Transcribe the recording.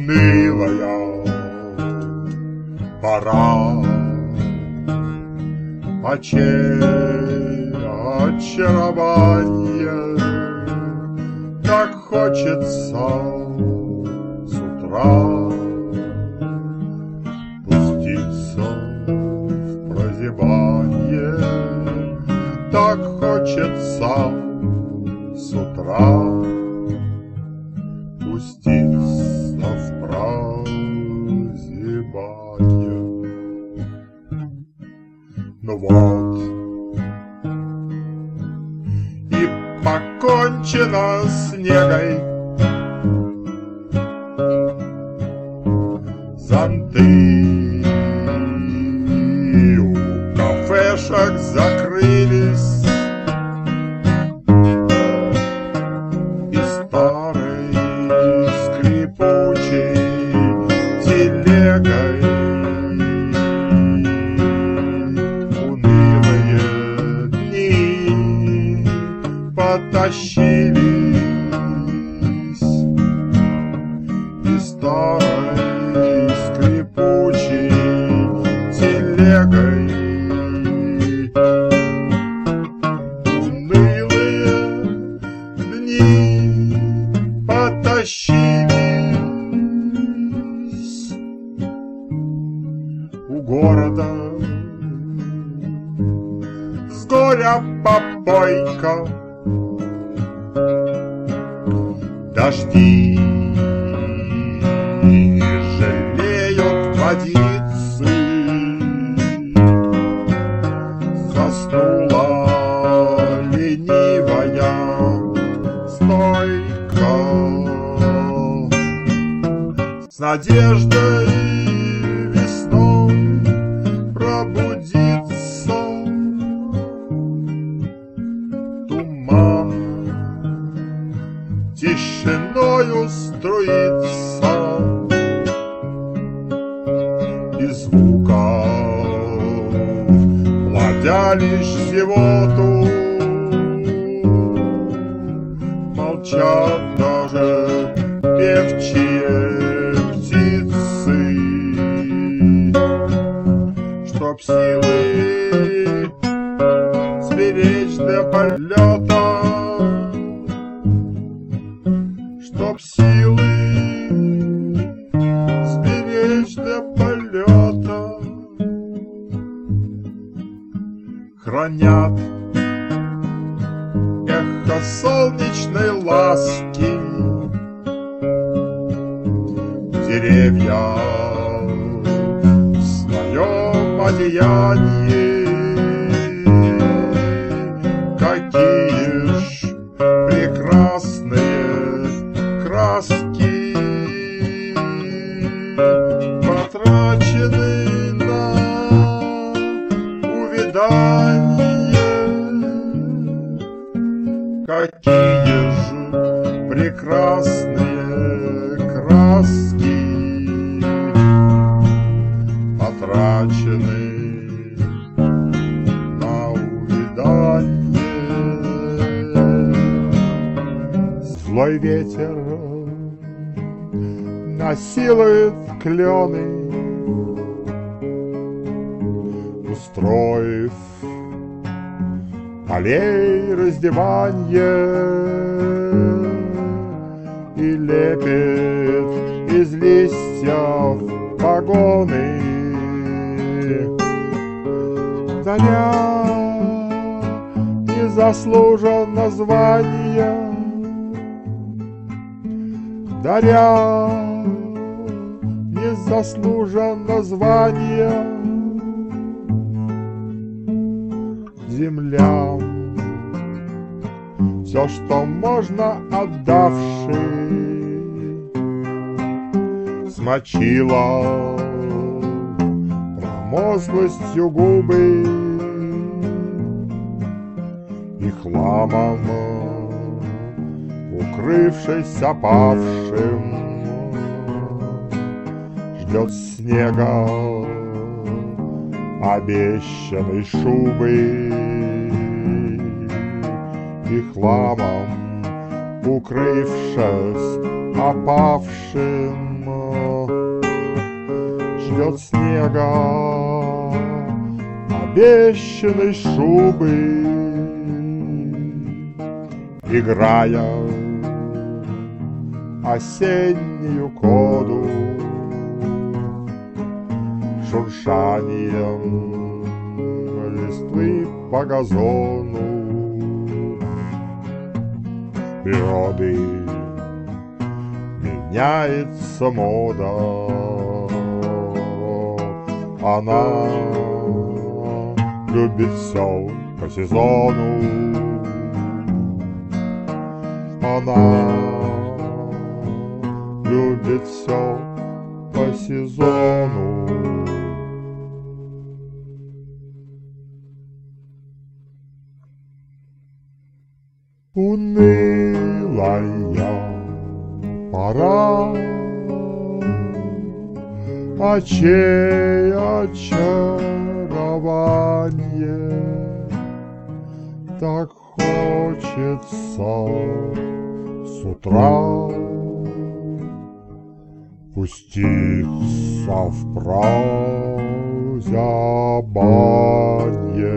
унылая пора, очарование, как хочется с утра пуститься в прозябание, так хочется с утра пуститься в прозябание. Ну вот, и покончено с негой. Зонты у кафешек закрылись, и старой скрипучей телегой унылые дни потащились, и старой скрипучей телегой унылые дни потащились. У города с горя попойка, дожди жалеют водицы, заснула ленивая стойка, с надеждой весной пробудится туман, тишиною струится, и звуков плодя лишь зевоту, молчат даже певчие птицы, чтоб силы сберечь для полета, чтоб силы сберечь для полета, хранят эхо солнечной ласки деревья в своем одеянии. Какие ж прекрасные краски потрачены на увяданье. Какие же прекрасные краски потрачены на увяданье. Злой ветер насилует клены, устроив полей раздеванье, и лепит из листьев погоны. Заря незаслуженно звания, даря незаслуженно звания землям, все, что можно отдавши, смочила промозглостью губы и хламом, укрывшись опавшим, ждет снега обещанной шубы, и хламом, укрывшись опавшим, ждет снега, обещанной шубы, играя осеннюю коду, шуршанием листвы по газону природы меняется мода. Она любит все по сезону. Она любит все по сезону. Унылая пора, а чей очарование так хочется с утра пуститься в прозябанье.